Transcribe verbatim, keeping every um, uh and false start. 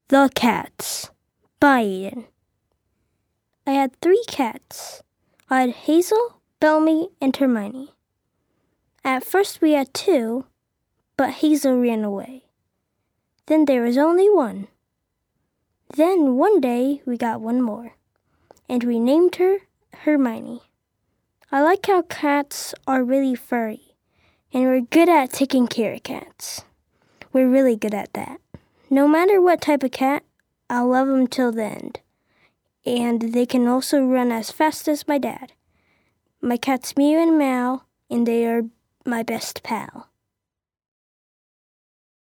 The Cats by Eden. I had three cats. I had Hazel, Bellamy, and Hermione. At first we had two, but Hazel ran away. Then there was only one. Then one day we got one more, and we named her Hermione. I like how cats are really furry, and we're good at taking care of cats. We're really good at that. No matter what type of cat, I'll love them till the end. And they can also run as fast as my dad. My cats Mew and Mal, and they are my best pal.